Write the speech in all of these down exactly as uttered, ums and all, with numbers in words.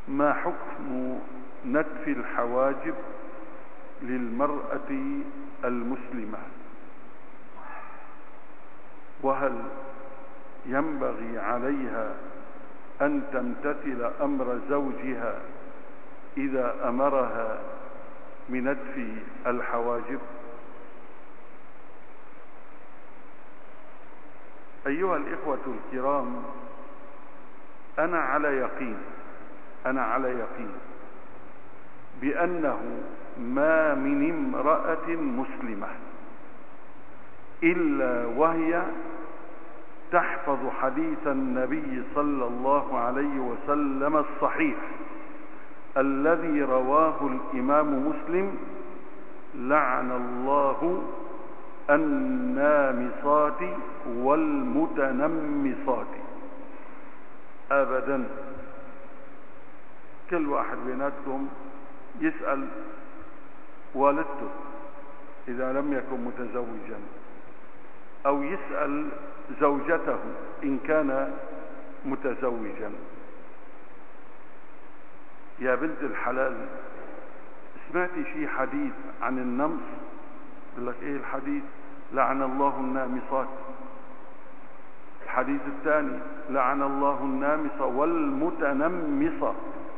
ما حكم نتف الحواجب للمرأة المسلمة؟ وهل ينبغي عليها أن تمتثل أمر زوجها إذا أمرها بنتف الحواجب؟ أيها الإخوة الكرام، أنا على يقين أنا على يقين بأنه ما من امرأة مسلمة إلا وهي تحفظ حديث النبي صلى الله عليه وسلم الصحيح الذي رواه الإمام مسلم: لعن الله النامصات والمتنمصات. أبدا. كل واحد بيناتكم يسأل والدته إذا لم يكن متزوجا، أو يسأل زوجته إن كان متزوجا: يا بنت الحلال، سمعتي شيء حديث عن النمص؟ يقول لك: ايه الحديث؟ لعن الله النامصات. الحديث الثاني: لعن الله النامصة والمتنمصة.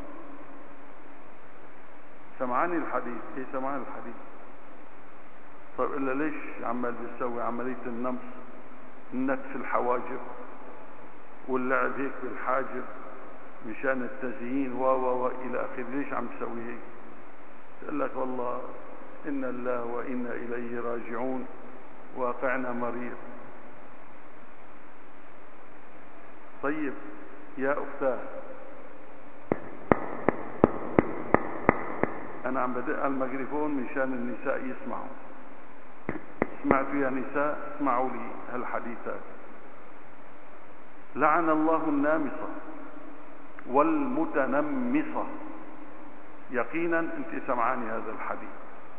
سمعاني الحديث؟ ايه سمعاني الحديث. طيب إلا ليش عمال بيسوي عملية النمص، النتف الحواجب واللعب هيك بالحاجب مشان التزيين و و و الى اخره؟ ليش عم تسوي هيك؟ تقول لك: والله إن الله وإنا إليه راجعون، واقعنا مريض. طيب يا أختاه، أنا عم بدق على الميكروفون مشان النساء يسمعوا. سمعتوا يا نساء؟ اسمعوا لي هالحديثات: لعن الله النامصة والمتنمصة. يقينا أنت سمعاني هذا الحديث.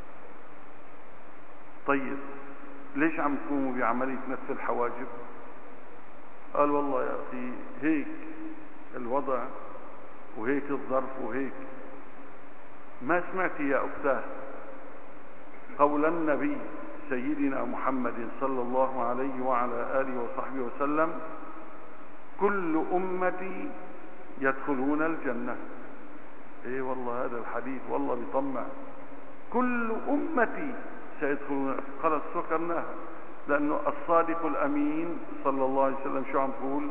طيب ليش عم تقوموا بعملية نتف الحواجب؟ قال: والله يا أخي هيك الوضع وهيك الظرف وهيك. ما سمعتي يا أختاه قول النبي سيدنا محمد صلى الله عليه وعلى آله وصحبه وسلم: كل أمتي يدخلون الجنة؟ ايه والله هذا الحديث والله بيطمع. كل أمتي سيدخلون، خلص سكرناها، لأنه الصادق الأمين صلى الله عليه وسلم شو عم تقول؟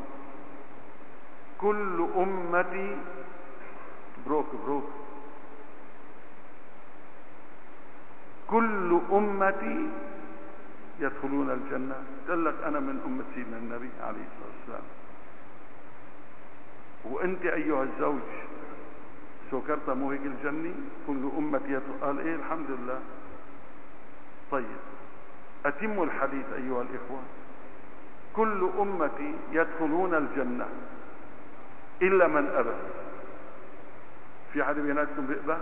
كل أمتي بروك بروك كل أمتي يدخلون الجنة. قال لك: أنا من أمة سيدنا النبي عليه الصلاة والسلام. وأنت أيها الزوج سكرت مو هيك الجنة؟ كل أمتي يدخل. قال: إيه الحمد لله. طيب أتموا الحديث أيها الإخوة: كل أمتي يدخلون الجنة إلا من أبى. في حد بيناتكم بيأبى؟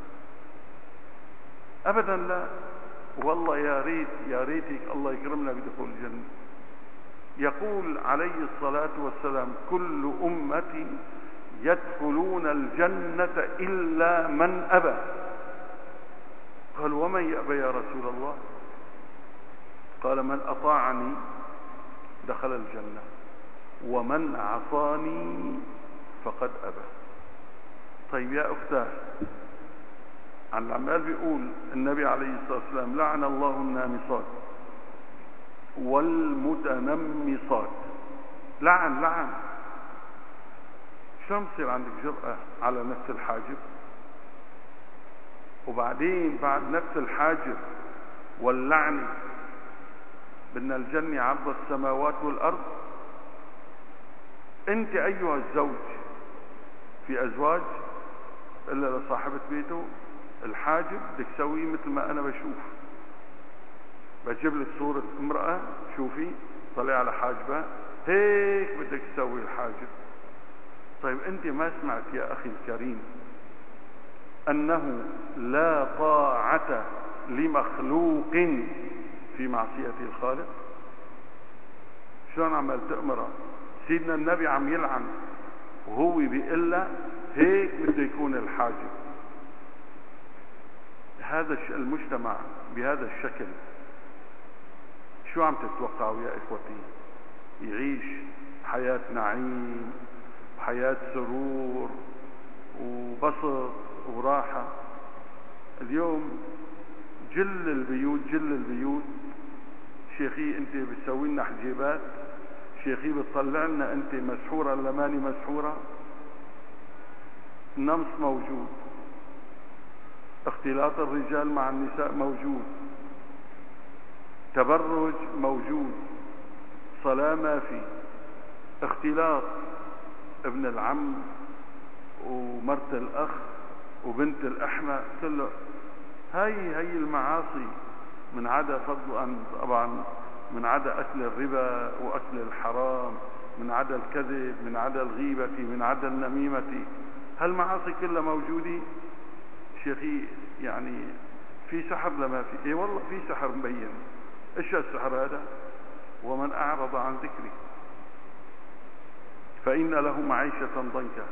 أبدا لا. والله يا ريت يا ريتك الله يكرمنا بدخول الجنة. يقول عليه الصلاة والسلام: كل أمتي يدخلون الجنة إلا من أبى. قال: ومن يأبى يا رسول الله؟ قال: من أطاعني دخل الجنة، ومن عصاني فقد أبى. طيب يا أختاه، عن العمال بيقول النبي عليه الصلاة والسلام: لعن الله النامصات والمتنمصات. لعن لعن. شلون بصير عندك جرأة على نفس الحاجب؟ وبعدين بعد نفس الحاجب واللعن بدنا الجنة عرض السماوات والأرض. أنت أيها الزوج في أزواج إلا لصاحبة بيته الحاجب بدك تسويه مثل ما أنا بشوف. بجيب لك صورة امرأة، شوفي طلع على حاجبة هيك بدك تسوي الحاجب. طيب أنت ما سمعت يا أخي الكريم أنه لا طاعة لمخلوق في معصية الخالق؟ شلون عمال تأمره؟ سيدنا النبي عم يلعن وهو بيقول له هيك بده يكون الحاجب. هذا المجتمع بهذا الشكل شو عم تتوقعوا يا إخوتي؟ يعيش حياة نعيم وحياة سرور وبسط وراحة؟ اليوم جل البيوت جل البيوت شيخي انت بتسوي لنا حجيبات، شيخي بتطلع لنا انت مسحورة ولا ماني مسحورة. النمص موجود، اختلاط الرجال مع النساء موجود، تبرج موجود، صلاة ما في، اختلاط ابن العم ومرت الأخ وبنت الأحمى، كله هاي هاي المعاصي. من عدا فضلا طبعا من عدا أكل الربا وأكل الحرام، من عدا الكذب، من عدا الغيبة، من عدا النميمة، هالمعاصي كلها موجودة. شيخي يعني في سحر لما في؟ ايه والله في سحر مبين. ايش السحر هذا؟ ومن أعرض عن ذكري فإن له معيشة ضنكا.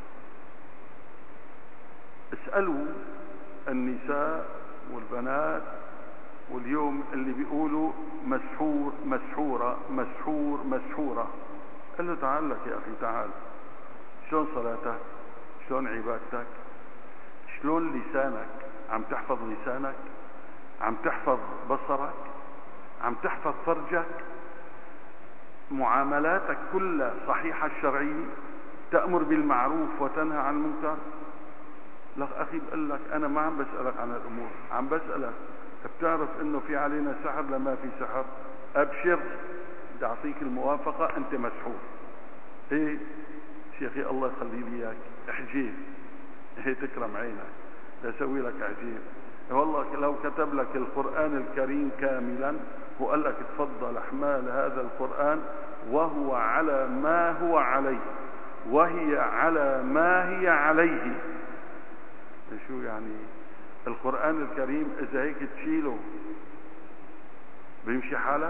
اسألوا النساء والبنات واليوم اللي بيقولوا مسحور مسحورة مسحور مسحورة، قال له تعال لك يا أخي تعال، شلون صلاتك؟ شلون عبادتك؟ شلون لسانك؟ عم تحفظ لسانك؟ عم تحفظ بصرك؟ عم تحفظ فرجك؟ معاملاتك كلها صحيحة الشرعية؟ تأمر بالمعروف وتنهى عن المنكر؟ لك أخي بقول لك أنا ما عم بسألك عن الأمور، عم بسألك بتعرف إنه في علينا سحر لما في سحر؟ أبشر، بدي أعطيك الموافقة، أنت مسحور. إيه شيخي الله يخلي لي إياك، احجيب، هي تكرم عينك لأسوي لك عجيب. والله لو كتب لك القرآن الكريم كاملا وقال لك تفضل احمال هذا القرآن وهو على ما هو عليه وهي على ما هي عليه، شو يعني القرآن الكريم إذا هيك تشيله بيمشي حالك؟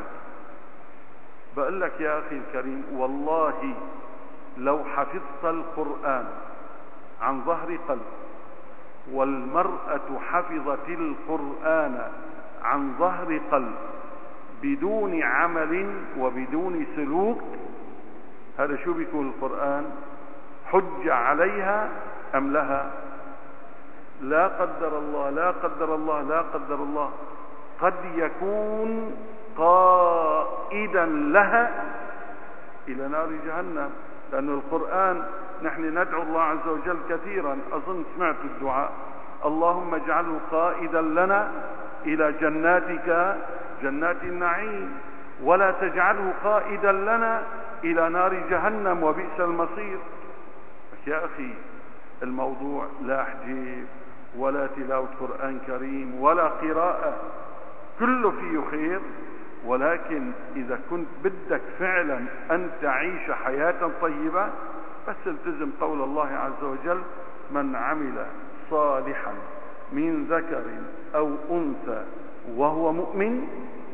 بقول لك يا أخي الكريم والله لو حفظت القرآن عن ظهر قلب والمرأة حفظت القرآن عن ظهر قلب بدون عمل وبدون سلوك، هذا شو بيكون القرآن؟ حجة عليها أم لها؟ لا قدر الله لا قدر الله لا قدر الله، قد يكون قائدا لها إلى نار جهنم. لأن القرآن نحن ندعو الله عز وجل كثيرا، أظن سمعت الدعاء اللهم اجعله قائدا لنا إلى جناتك جنات النعيم، ولا تجعله قائدا لنا إلى نار جهنم وبئس المصير. يا أخي الموضوع لا حجيب ولا تلاوة قرآن كريم ولا قراءة، كله فيه خير، ولكن إذا كنت بدك فعلا أن تعيش حياة طيبة بس التزم قول الله عز وجل من عمل صالحا من ذكر أو أنثى وهو مؤمن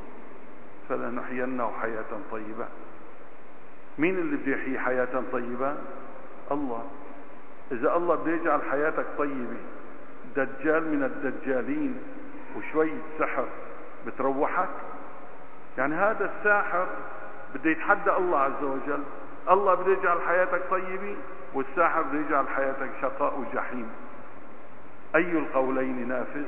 فلنحيينه حياة طيبة. مين اللي بده يحيي حياة طيبة؟ الله. إذا الله بده يجعل حياتك طيبة دجال من الدجالين وشوية سحر بتروحك؟ يعني هذا الساحر بده يتحدى الله عز وجل. الله بده يجعل حياتك طيبة والساحر بده يجعل حياتك شقاء وجحيم. أي القولين نافذ؟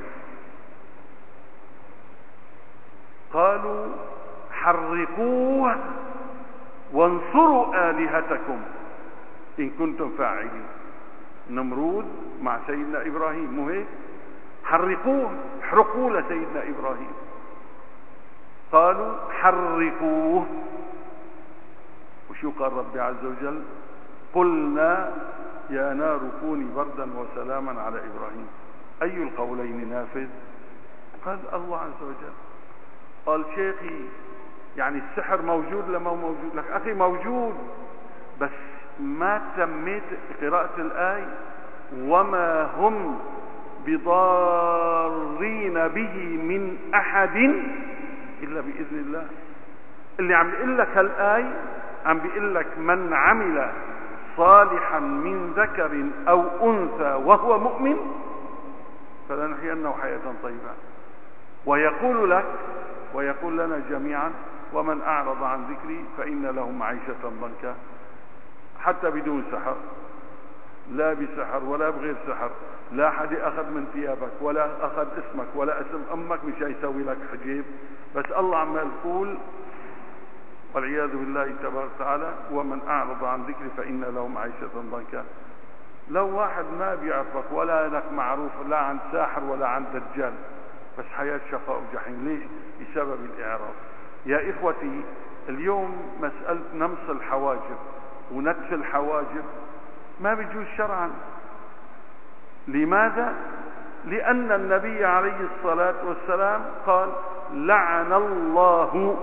قالوا حرقوه وانصروا آلهتكم إن كنتم فاعلين. نمرود مع سيدنا إبراهيم مو هيك؟ حرقوه، احرقوا لسيدنا إبراهيم. قالوا حرقوه، وشو قال ربي عز وجل؟ قلنا يا نار كوني بردا وسلاما على إبراهيم. أي القولين نافذ؟ قال الله عز وجل. قال شيخي يعني السحر موجود لما هو موجود؟ لك أخي موجود، بس ما تميت قراءة الآية وما هم بضارين به من أحد إلا بإذن الله. اللي عم بيقول لك هالآية عم بيقول لك من عمل صالحا من ذكر أو أنثى وهو مؤمن فلنحيينه حياة طيبة. ويقول لك ويقول لنا جميعا ومن أعرض عن ذكري فإن له معيشة ضنكا، حتى بدون سحر، لا بسحر ولا بغير سحر، لا حد أخذ من ثيابك ولا أخذ اسمك ولا اسم أمك مش هيسوي لك حجيب، بس الله عمال يقول والعياذ بالله تبارك وتعالى ومن أعرض عن ذكري فإن له معيشة ضنكا. لو واحد ما بيعرفك ولا لك معروف لا عن ساحر ولا عن دجال، بس حياة شقاء وجحيم. ليش؟ بسبب الإعراض. يا إخوتي اليوم مسألة نمص الحواجب ونتف الحواجب ما بيجوز شرعا. لماذا؟ لأن النبي عليه الصلاة والسلام قال لعن الله.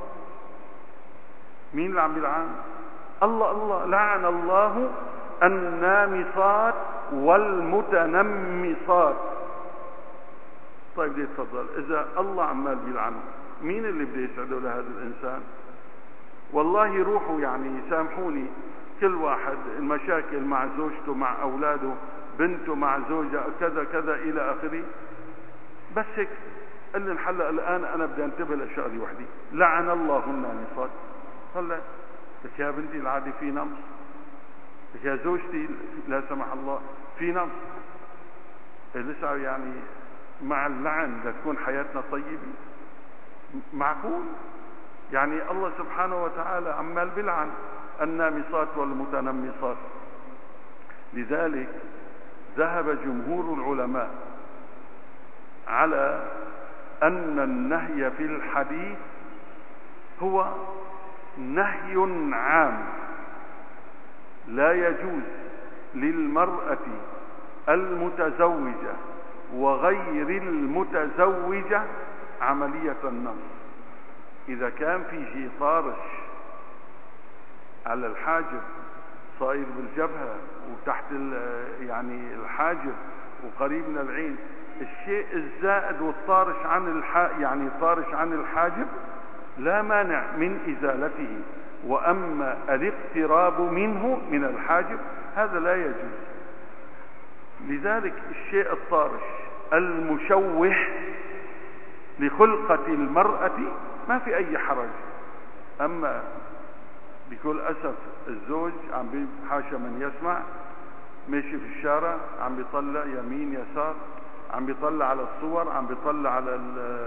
مين اللي عم يلعن؟ الله. الله لعن الله النامصات والمتنمصات. طيب دي تفضل، إذا الله عمال بيلعنه مين اللي بده يسعده لهذا الإنسان؟ والله روحوا يعني سامحوني، كل واحد المشاكل مع زوجته مع أولاده، بنته مع زوجها كذا كذا إلى آخره، بس هيك قل لي الحل الآن أنا بدي أنتبه لشغلة وحدي. لعن الله النامصات. هلا لك يا بنتي العادي في نمص، لك يا زوجتي لا سمح الله في نمص، لسه يعني مع اللعن لتكون حياتنا طيبة؟ معقول؟ يعني الله سبحانه وتعالى عمال بلعن النامصات والمتنمصات. لذلك ذهب جمهور العلماء على أن النهي في الحديث هو نهي عام، لا يجوز للمرأة المتزوجة وغير المتزوجة عملية النمص. إذا كان في شيء طارش على الحاجب صاير بالجبهة وتحت يعني الحاجب وقريب من العين، الشيء الزائد والطارش عن الح... يعني طارش عن الحاجب لا مانع من إزالته، وأما الاقتراب منه من الحاجب هذا لا يجوز. لذلك الشيء الطارش المشوه لخلقة المرأة ما في أي حرج. أما بكل أسف الزوج عم بحاشا من يسمع ماشي في الشارع عم بيطلع يمين يسار، عم بيطلع على الصور، عم بيطلع على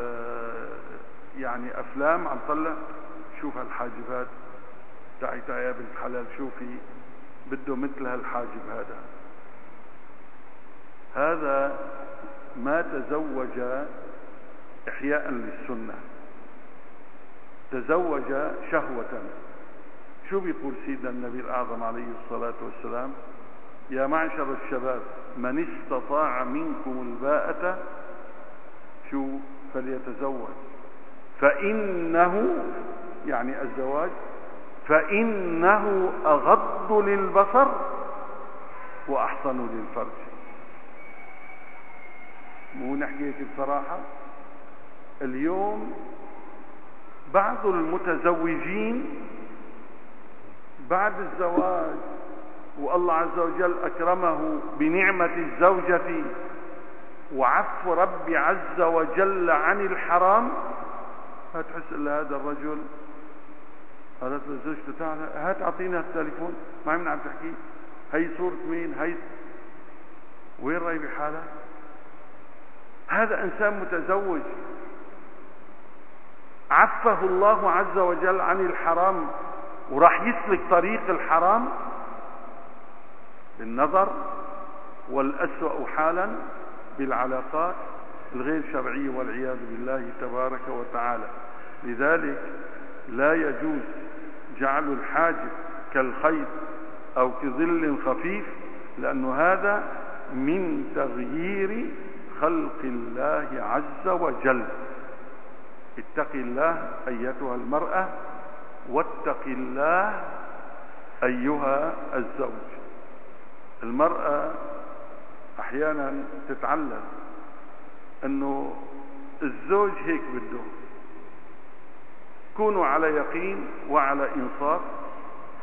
يعني أفلام، عم بيطلع شوف هالحاجبات، تعي تعي يا بنت حلال شوفي بده مثل هالحاجب. هذا هذا ما تزوج إحياء للسنة، تزوج شهوة. شو بيقول سيدنا النبي الأعظم عليه الصلاة والسلام؟ يا معشر الشباب من استطاع منكم الباءة شو فليتزوج، فإنه يعني الزواج فإنه أغض للبصر وأحصن للفرج. مو نحكي هيك بصراحة، اليوم بعض المتزوجين بعد الزواج والله عز وجل أكرمه بنعمة الزوجة وعفو ربي عز وجل عن الحرام، هتحس إلا هذا الرجل قالت لزوجته تعالى هات أعطينا التليفون، ما عم تحكي هي صورة مين، هي وين رأي بحالك؟ هذا إنسان متزوج عفه الله عز وجل عن الحرام وراح يسلك طريق الحرام بالنظر، والأسوأ حالا بالعلاقات الغير شرعية والعياذ بالله تبارك وتعالى. لذلك لا يجوز جعل الحاجب كالخيط أو كظل خفيف، لأنه هذا من تغيير خلق الله عز وجل. اتق الله أيتها المرأة واتق الله أيها الزوج. المرأة أحيانا تتعلم أنه الزوج هيك بده، كونوا على يقين وعلى إنصاف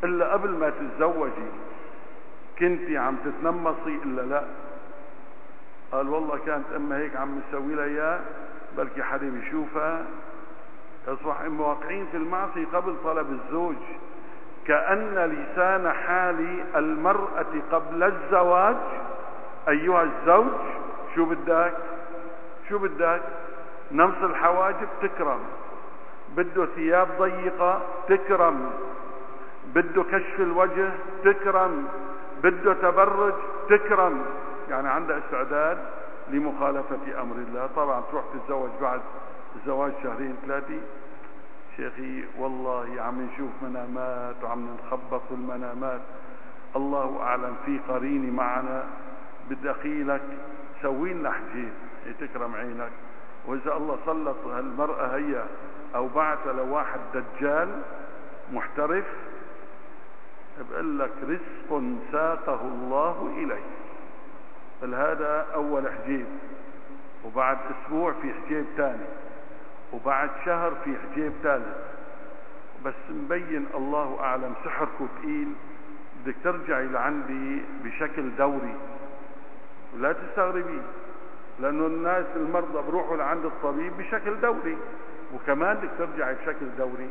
إلا قبل ما تتزوجي كنتي عم تتنمصي إلا لا؟ قال والله كانت أمها هيك عم تسوي لها إياه، بلكي حدا بيشوفها. أصبح واقعين في المعصية قبل طلب الزوج. كأن لسان حال المرأة قبل الزواج أيها الزوج شو بدك شو بدك نمص الحواجب تكرم، بده ثياب ضيقة تكرم، بده كشف الوجه تكرم، بده تبرج تكرم. يعني عندها استعداد لمخالفة أمر الله. طبعا تروح تتزوج بعد الزواج شهرين ثلاثة، شيخي والله عم نشوف منامات وعم نخبط في المنامات، الله أعلم في قريني معنا بدخيلك سوي لنا حجيب تكرم عينك. وإذا الله سلط هالمرأة هي أو بعث لواحد دجال محترف بقول لك رزق ساقه الله إليه. هذا أول حجيب، وبعد أسبوع في حجيب ثاني، وبعد شهر في حجيب ثالث. بس مبين الله أعلم سحركم ثقيل، بدك ترجعي لعندي بشكل دوري ولا تستغربي، لأنه الناس المرضى بروحوا لعند الطبيب بشكل دوري، وكمان بدك ترجعي بشكل دوري.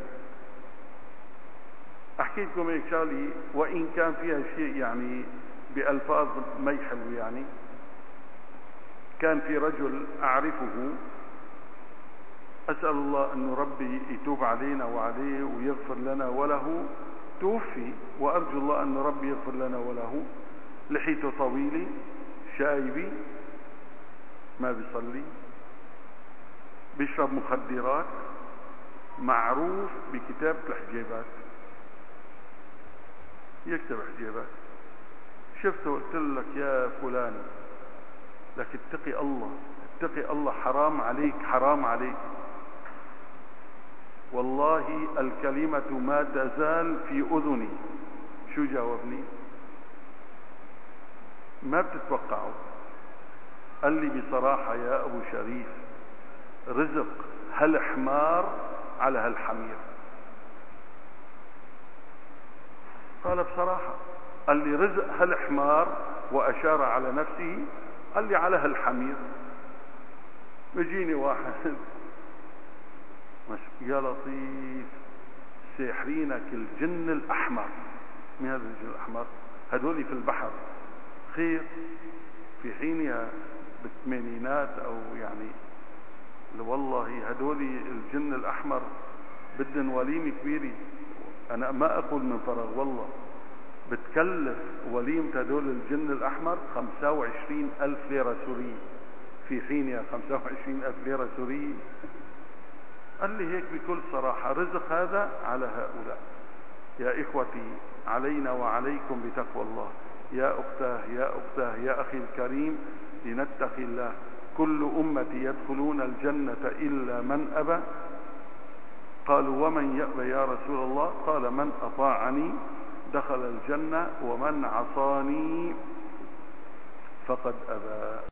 أحكي لكم هيك شغلي وإن كان فيها شيء يعني بألفاظ ما يحلو. يعني كان في رجل أعرفه، أسأل الله أن ربي يتوب علينا وعليه ويغفر لنا وله، توفي وأرجو الله أن ربي يغفر لنا وله. لحيته طويلة، شايبي، ما بيصلي، بيشرب مخدرات، معروف بكتابة الحجيبات، يكتب حجيبات. شفته قلت لك يا فلان لك اتقي الله اتقي الله، حرام عليك حرام عليك. والله الكلمة ما تزال في أذني. شو جاوبني؟ ما بتتوقعوا. قال لي بصراحة يا أبو شريف رزق هالحمار على هالحمير. قال بصراحة، قال لي رزق هالحمار وأشار على نفسه، قال لي على هالحمير. بيجيني واحد يا لطيف سيحرينك الجن الأحمر. من هذا الجن الأحمر؟ هدولي في البحر خير. في حينها بالثمانينات أو يعني والله هدولي الجن الأحمر بدن وليمة كبيرة. أنا ما أقول من فراغ، والله بتكلف وليمة هدول الجن الأحمر خمسة وعشرين ألف ليرة سورية. في حينها خمسة وعشرين ألف ليرة سورية. قال لي هيك بكل صراحة رزق هذا على هؤلاء. يا إخوتي علينا وعليكم بتقوى الله. يا أختاه يا أختاه يا أخي الكريم لنتقي الله. كل أمتي يدخلون الجنة إلا من أبى. قالوا ومن يأبى يا رسول الله؟ قال من أطاعني دخل الجنة ومن عصاني فقد أبى.